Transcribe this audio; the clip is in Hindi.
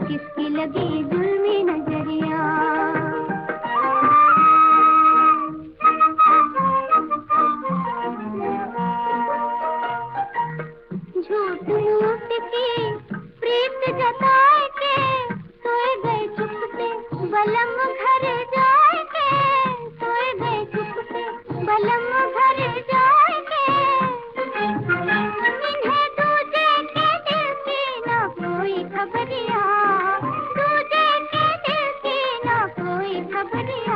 किसकी लगी जुल्मी नजरिया। झूठ मूठ की प्रीत जताए के सोए गए चुपके बलम घर जाए के, सोए गए चुपके बलम घर जाए के। इन्हें दूजे के दिल की ना कोई खबरिया, दूजे के दिल की ना कोई खबरिया।